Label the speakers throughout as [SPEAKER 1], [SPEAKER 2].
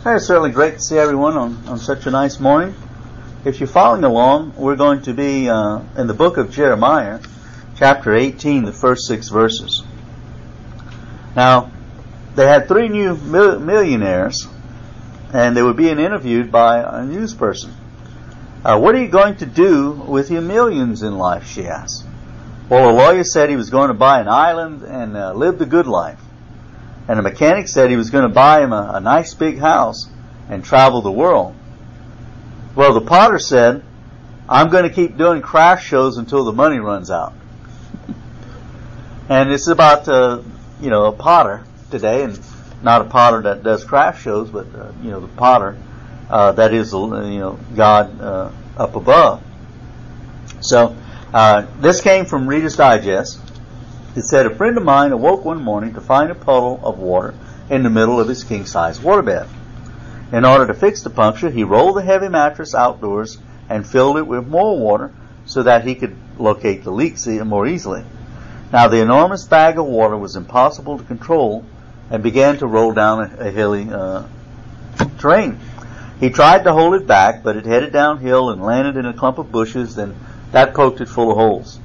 [SPEAKER 1] It's certainly great to see everyone on such a nice morning. If you're following along, we're going to be in the book of Jeremiah, chapter 18, the first 6 verses. Now, they had 3 new millionaires, and they were being interviewed by a news person. What are you going to do with your millions in life, she asked. Well, a lawyer said he was going to buy an island and live the good life. And a mechanic said he was going to buy him a nice big house and travel the world. Well, the potter said, I'm going to keep doing craft shows until the money runs out. And it's about, a potter today, and not a potter that does craft shows, but, the potter that is, God up above. So, this came from Reader's Digest. It said, a friend of mine awoke one morning to find a puddle of water in the middle of his king-size waterbed. In order to fix the puncture, he rolled the heavy mattress outdoors and filled it with more water so that he could locate the leaks more easily. Now, the enormous bag of water was impossible to control and began to roll down a hilly terrain. He tried to hold it back, but it headed downhill and landed in a clump of bushes, and that poked it full of holes.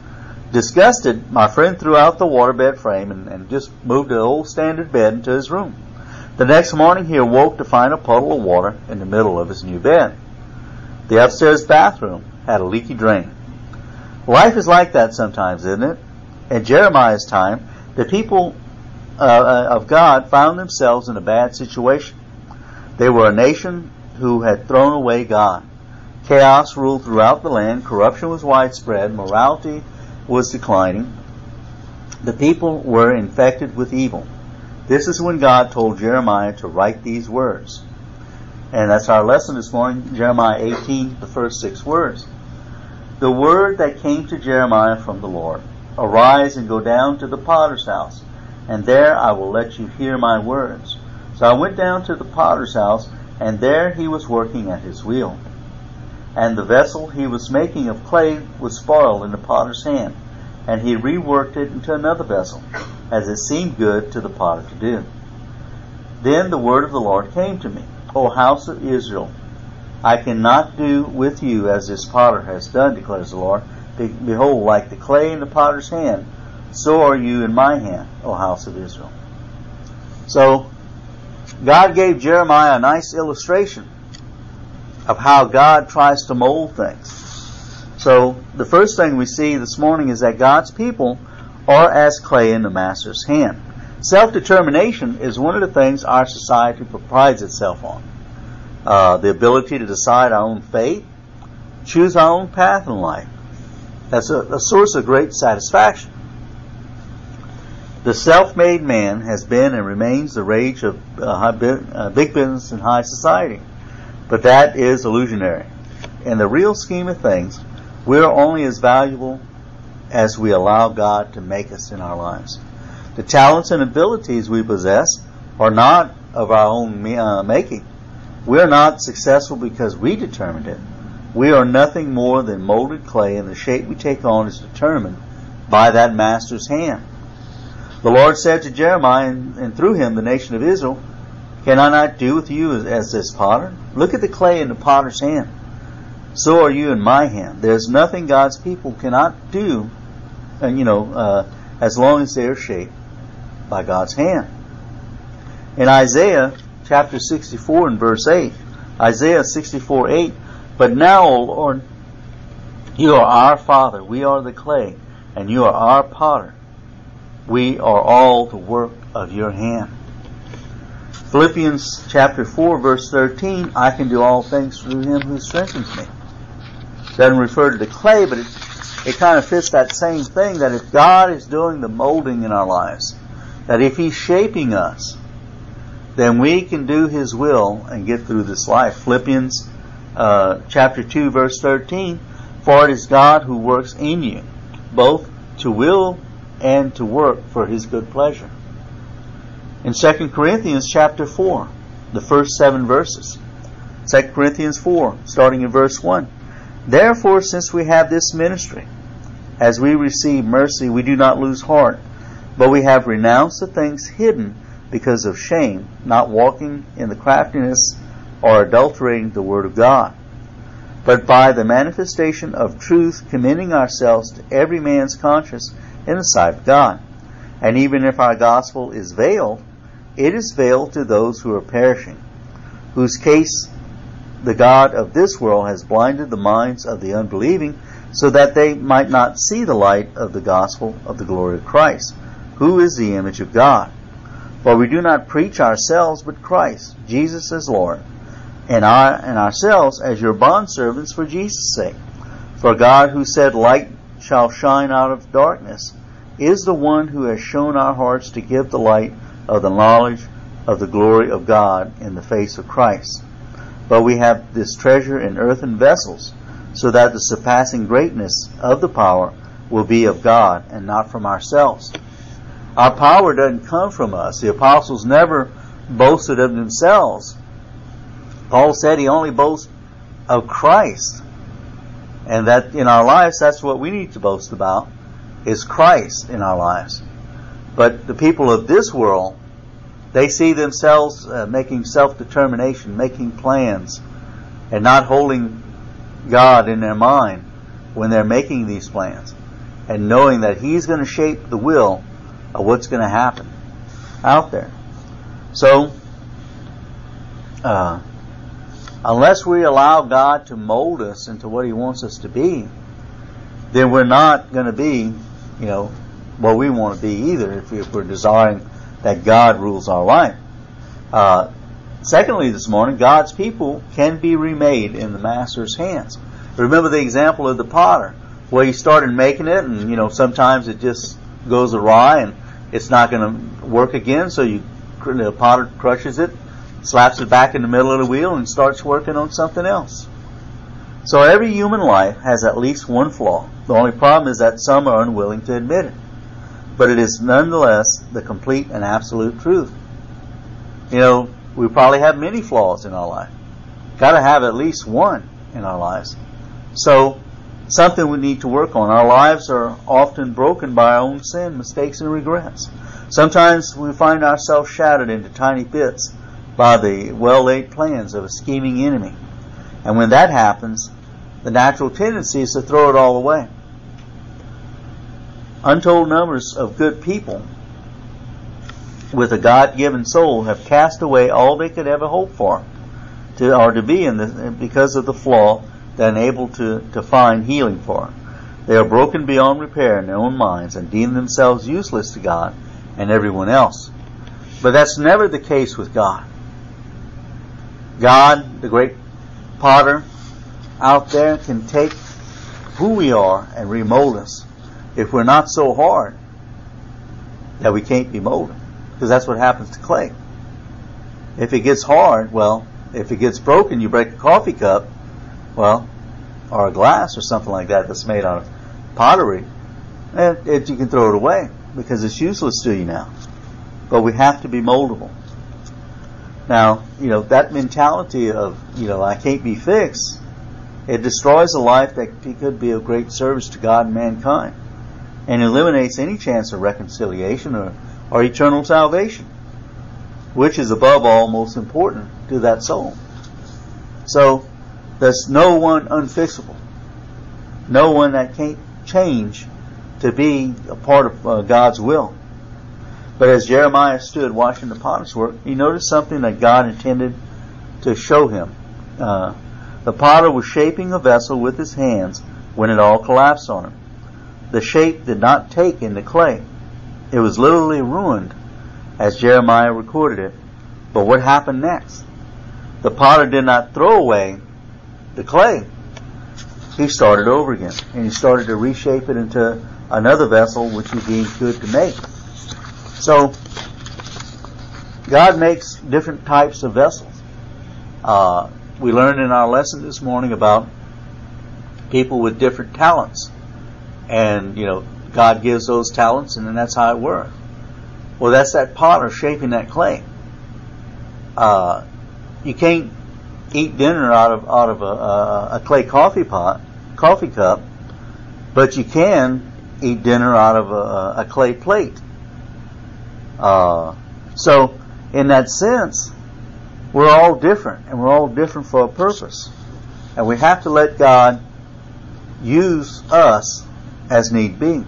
[SPEAKER 1] Disgusted, my friend threw out the waterbed frame and just moved the old standard bed into his room. The next morning he awoke to find a puddle of water in the middle of his new bed. The upstairs bathroom had a leaky drain. Life is like that sometimes, isn't it? In Jeremiah's time, the people of God found themselves in a bad situation. They were a nation who had thrown away God. Chaos ruled throughout the land, corruption was widespread, morality was declining. The people were infected with evil. This is when God told Jeremiah to write these words. And that's our lesson this morning, Jeremiah 18, the first 6 words. The word that came to Jeremiah from the Lord, arise and go down to the potter's house, and there I will let you hear my words. So I went down to the potter's house, and there he was working at his wheel. And the vessel he was making of clay was spoiled in the potter's hand, and he reworked it into another vessel, as it seemed good to the potter to do. Then the word of the Lord came to me, O house of Israel, I cannot do with you as this potter has done, declares the Lord. Behold, like the clay in the potter's hand, so are you in my hand, O house of Israel. So, God gave Jeremiah a nice illustration of how God tries to mold things. So, the first thing we see this morning is that God's people are as clay in the master's hand. Self-determination is one of the things our society prides itself on. The ability to decide our own fate, choose our own path in life. That's a source of great satisfaction. The self-made man has been and remains the rage of big business and high society. But that is illusionary. In the real scheme of things, we are only as valuable as we allow God to make us in our lives. The talents and abilities we possess are not of our own making. We are not successful because we determined it. We are nothing more than molded clay, and the shape we take on is determined by that master's hand. The Lord said to Jeremiah, and through him the nation of Israel, can I not do with you as this potter? Look at the clay in the potter's hand. So are you in my hand. There's nothing God's people cannot do, as long as they are shaped by God's hand. In Isaiah chapter 64 and verse 8, Isaiah 64:8, but now, O Lord, you are our Father, we are the clay, and you are our potter. We are all the work of your hand. Philippians chapter 4 verse 13, I can do all things through him who strengthens me. Doesn't refer to the clay, but it kind of fits that same thing, that if God is doing the molding in our lives, that if he's shaping us, then we can do his will and get through this life. Philippians chapter 2 verse 13, for it is God who works in you, both to will and to work for his good pleasure. In 2 Corinthians chapter 4, the first 7 verses. 2 Corinthians 4, starting in verse 1. Therefore, since we have this ministry, as we receive mercy, we do not lose heart, but we have renounced the things hidden because of shame, not walking in the craftiness or adulterating the word of God, but by the manifestation of truth, commending ourselves to every man's conscience in the sight of God. And even if our gospel is veiled, it is veiled to those who are perishing, whose case the God of this world has blinded the minds of the unbelieving, so that they might not see the light of the gospel of the glory of Christ, who is the image of God. For we do not preach ourselves, but Christ, Jesus as Lord, and ourselves as your bondservants for Jesus' sake. For God, who said, "Light shall shine out of darkness," is the one who has shown our hearts to give the light of the knowledge of the glory of God in the face of Christ. But we have this treasure in earthen vessels, so that the surpassing greatness of the power will be of God and not from ourselves. Our power doesn't come from us. The apostles never boasted of themselves. Paul said he only boasts of Christ. And that in our lives, that's what we need to boast about, is Christ in our lives. But the people of this world, they see themselves making self-determination, making plans, and not holding God in their mind when they're making these plans, and knowing that He's going to shape the will of what's going to happen out there. So, unless we allow God to mold us into what He wants us to be, then we're not going to be, what we want to be either, if we're desiring that God rules our life. Secondly, this morning, God's people can be remade in the Master's hands. Remember the example of the potter, where he started making it, and sometimes it just goes awry and it's not going to work again. So the potter crushes it, slaps it back in the middle of the wheel, and starts working on something else. So every human life has at least one flaw. The only problem is that some are unwilling to admit it. But it is nonetheless the complete and absolute truth. We probably have many flaws in our life. Got to have at least one in our lives. So, something we need to work on. Our lives are often broken by our own sin, mistakes, and regrets. Sometimes we find ourselves shattered into tiny bits by the well-laid plans of a scheming enemy. And when that happens, the natural tendency is to throw it all away. Untold numbers of good people with a God-given soul have cast away all they could ever hope for to be in this, because of the flaw they're unable to find healing for. They are broken beyond repair in their own minds and deem themselves useless to God and everyone else. But that's never the case with God. God, the great potter out there, can take who we are and remold us if we're not so hard that we can't be molded. Because that's what happens to clay. If it gets hard, if it gets broken, you break a coffee cup, or a glass or something like that that's made out of pottery, and you can throw it away because it's useless to you now. But we have to be moldable. Now, that mentality of, I can't be fixed, it destroys a life that could be of great service to God and mankind, and eliminates any chance of reconciliation or eternal salvation, which is above all most important to that soul. So, there's no one unfixable, no one that can't change to be a part of God's will. But as Jeremiah stood watching the potter's work, he noticed something that God intended to show him. The potter was shaping a vessel with his hands when it all collapsed on him. The shape did not take in the clay. It was literally ruined, as Jeremiah recorded it. But what happened next? The potter did not throw away the clay. He started over again, and he started to reshape it into another vessel which he deemed good to make. So, God makes different types of vessels. We learned in our lesson this morning about people with different talents. And, God gives those talents, and then that's how it works. Well, that's that potter shaping that clay. You can't eat dinner out of a clay coffee cup, but you can eat dinner out of a clay plate. So in that sense, we're all different, and we're all different for a purpose. And we have to let God use us as need be.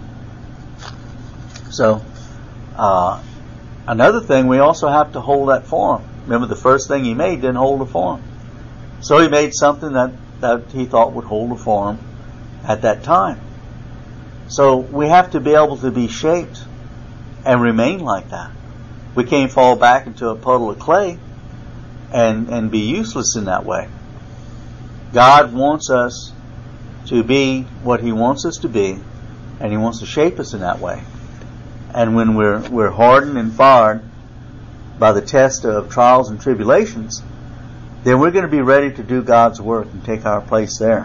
[SPEAKER 1] So, another thing, we also have to hold that form. Remember, the first thing He made didn't hold a form. So He made something that He thought would hold a form at that time. So we have to be able to be shaped and remain like that. We can't fall back into a puddle of clay and be useless in that way. God wants us to be what He wants us to be, and He wants to shape us in that way. And when we're hardened and fired by the test of trials and tribulations, then we're going to be ready to do God's work and take our place there.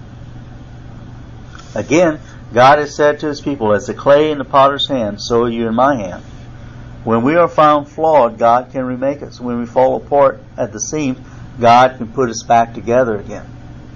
[SPEAKER 1] Again, God has said to His people, as the clay in the potter's hand, so are you in my hand. When we are found flawed, God can remake us. When we fall apart at the seams, God can put us back together again.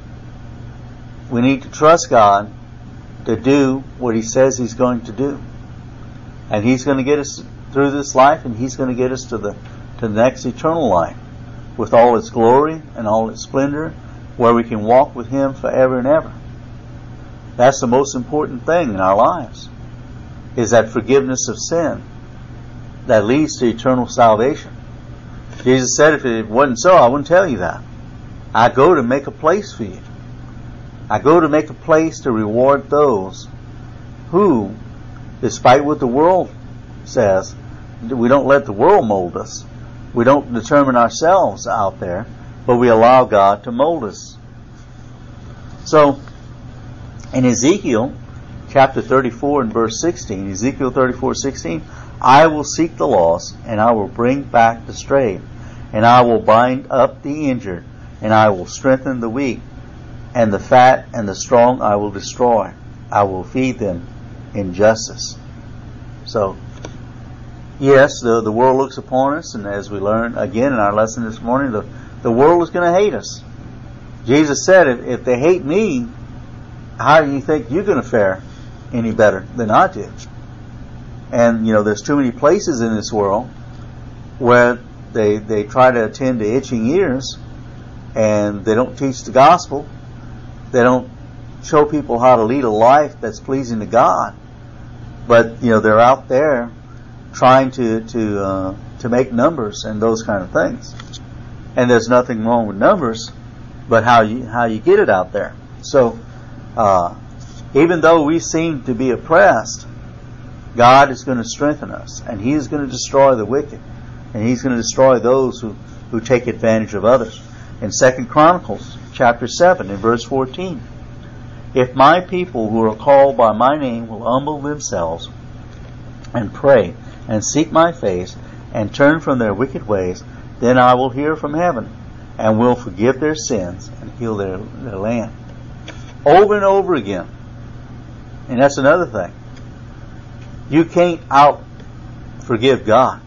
[SPEAKER 1] We need to trust God to do what He says He's going to do. And He's going to get us through this life, and He's going to get us to the next eternal life with all its glory and all its splendor, where we can walk with Him forever and ever. That's the most important thing in our lives, is that forgiveness of sin that leads to eternal salvation. Jesus said, if it wasn't so, I wouldn't tell you that. I go to make a place for you. I go to make a place to reward those who, despite what the world says, we don't let the world mold us. We don't determine ourselves out there, but we allow God to mold us. So, in Ezekiel chapter 34 and verse 16, Ezekiel 34:16, I will seek the lost, and I will bring back the strayed, and I will bind up the injured, and I will strengthen the weak, and the fat and the strong I will destroy. I will feed them in justice. So, yes, the world looks upon us, and as we learn again in our lesson this morning, the world is going to hate us. Jesus said, if they hate me, how do you think you're going to fare any better than I do? And, there's too many places in this world where they try to attend to itching ears, and they don't teach the gospel. They don't show people how to lead a life that's pleasing to God. But, they're out there trying to make numbers and those kind of things. And there's nothing wrong with numbers, but how you get it out there. So, even though we seem to be oppressed, God is going to strengthen us, and He is going to destroy the wicked, and He's going to destroy those who take advantage of others. In 2 Chronicles chapter 7 and verse 14, if my people who are called by my name will humble themselves and pray and seek my face and turn from their wicked ways, then I will hear from heaven and will forgive their sins and heal their land. Over and over again. And that's another thing. You can't out-forgive God.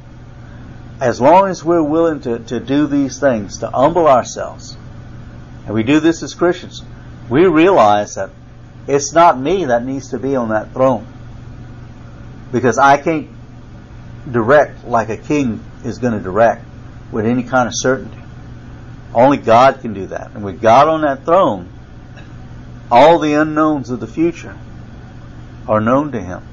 [SPEAKER 1] As long as we're willing to do these things, to humble ourselves, and we do this as Christians, we realize that it's not me that needs to be on that throne. Because I can't direct like a king is going to direct with any kind of certainty. Only God can do that. And with God on that throne, all the unknowns of the future are known to Him.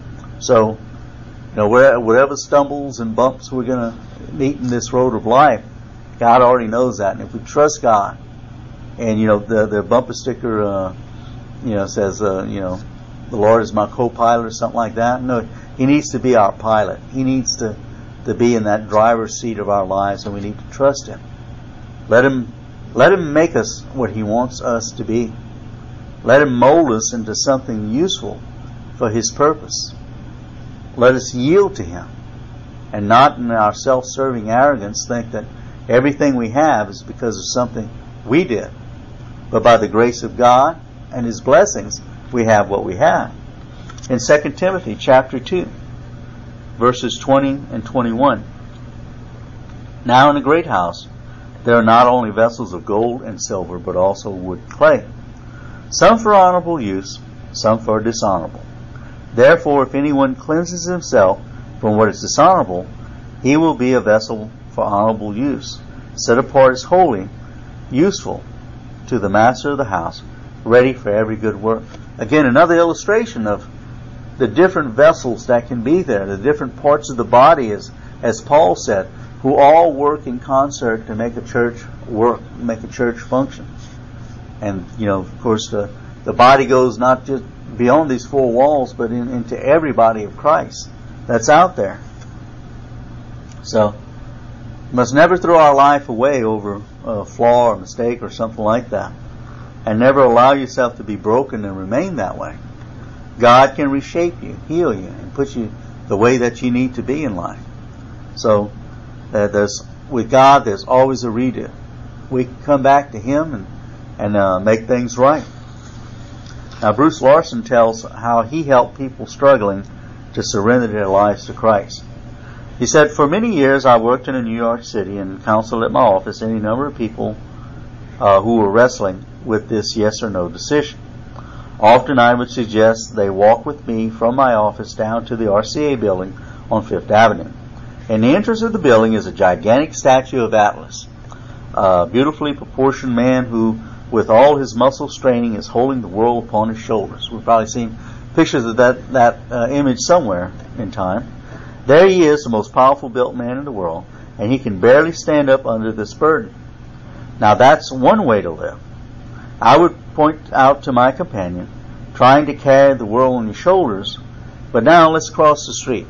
[SPEAKER 1] So, whatever stumbles and bumps we're going to meet in this road of life, God already knows that. And if we trust God, and the bumper sticker, says, the Lord is my co-pilot or something like that. No, He needs to be our pilot. He needs to be in that driver's seat of our lives, and we need to trust Him. Let Him make us what He wants us to be. Let Him mold us into something useful for His purpose. Let us yield to Him, and not in our self-serving arrogance think that everything we have is because of something we did. But by the grace of God and His blessings, we have what we have. In 2 Timothy chapter 2, verses 20 and 21, now in a great house there are not only vessels of gold and silver, but also wood and clay, some for honorable use, some for dishonorable. Therefore, if anyone cleanses himself from what is dishonorable, He will be a vessel for honorable use, set apart as holy, useful to the master of the house, ready for every good work. Again, another illustration of the different vessels that can be there, the different parts of the body, as Paul said, who all work in concert to make a church work, make a church function. And, of course, the body goes not just beyond these four walls, but into every body of Christ that's out there. So, you must never throw our life away over a flaw or mistake or something like that. And never allow yourself to be broken and remain that way. God can reshape you, heal you, and put you the way that you need to be in life. So, with God, there's always a redo. We can come back to Him and make things right. Now, Bruce Larson tells how he helped people struggling to surrender their lives to Christ. He said, "For many years I worked in New York City and counseled at my office any number of people who were wrestling with this yes or no decision. Often I would suggest they walk with me from my office down to the RCA building on Fifth Avenue. In the entrance of the building is a gigantic statue of Atlas, a beautifully proportioned man who, with all his muscle straining, is holding the world upon his shoulders." We've probably seen pictures of that image somewhere in time. "There he is, the most powerful built man in the world, and he can barely stand up under this burden. Now that's one way to live. I would point out to my companion, trying to carry the world on your shoulders, but now let's cross the street.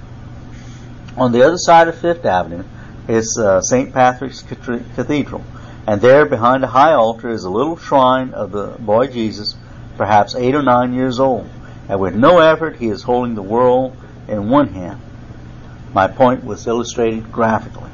[SPEAKER 1] On the other side of Fifth Avenue is St. Patrick's Cathedral, and there behind a high altar is a little shrine of the boy Jesus, perhaps 8 or 9 years old, and with no effort he is holding the world in one hand." My point was illustrated graphically.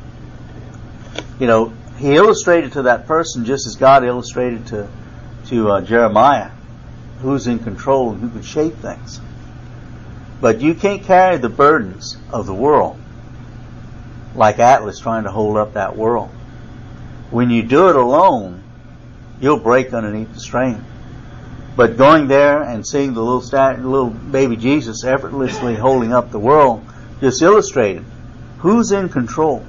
[SPEAKER 1] He illustrated to that person just as God illustrated to Jeremiah, who's in control and who can shape things. But you can't carry the burdens of the world like Atlas trying to hold up that world. When you do it alone, you'll break underneath the strain. But going there and seeing the little baby Jesus effortlessly holding up the world just illustrated who's in control.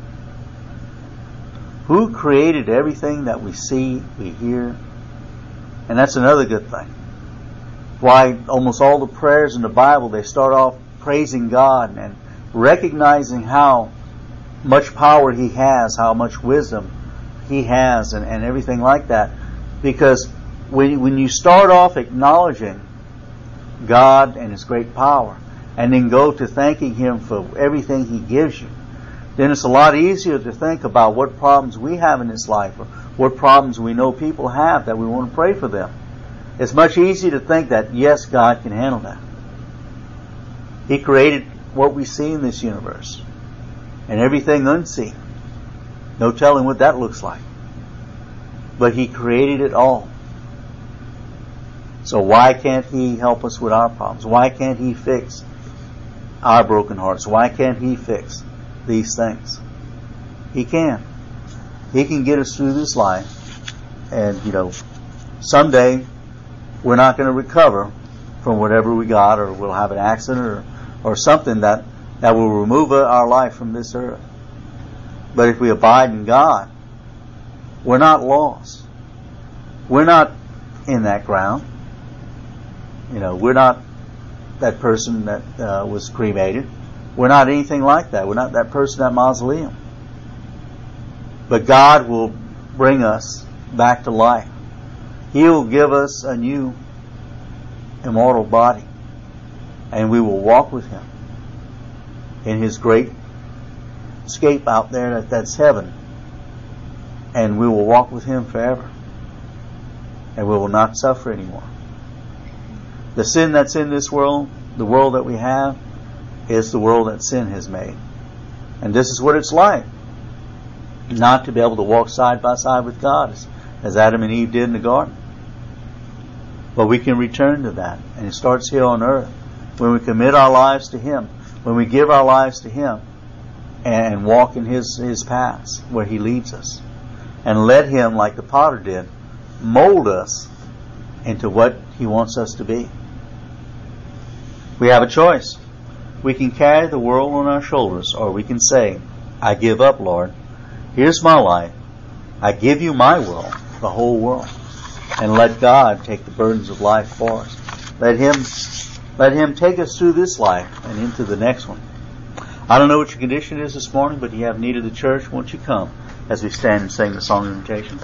[SPEAKER 1] Who created everything that we see, we hear. And that's another good thing. Why almost all the prayers in the Bible, they start off praising God and recognizing how much power He has, how much wisdom He has, and everything like that. Because when you start off acknowledging God and His great power, and then go to thanking Him for everything He gives you, then it's a lot easier to think about what problems we have in this life, or what problems we know people have that we want to pray for them. It's much easier to think that, yes, God can handle that. He created what we see in this universe, and everything unseen. No telling what that looks like. But He created it all. So why can't He help us with our problems? Why can't He fix our broken hearts? Why can't He fix these things? He can. He can get us through this life. And, someday we're not going to recover from whatever we got, or we'll have an accident or something that will remove our life from this earth. But if we abide in God, we're not lost. We're not in that ground. We're not that person that was cremated. We're not anything like that. We're not that person at mausoleum. But God will bring us back to life. He will give us a new immortal body, and we will walk with Him in His great escape out there that's heaven, and we will walk with Him forever, and we will not suffer anymore. The sin that's in this world, the world that we have, is the world that sin has made. And this is what it's like not to be able to walk side by side with God as Adam and Eve did in the garden. But we can return to that, and it starts here on earth when we commit our lives to Him, when we give our lives to Him and walk in His paths where He leads us, and let Him, like the potter did, mold us into what He wants us to be. We have a choice. We can carry the world on our shoulders, or we can say, I give up, Lord. Here's my life. I give you my will, the whole world. And let God take the burdens of life for us. Let Him take us through this life and into the next one. I don't know what your condition is this morning, but you have need of the church. Won't you come as we stand and sing the song of invitation?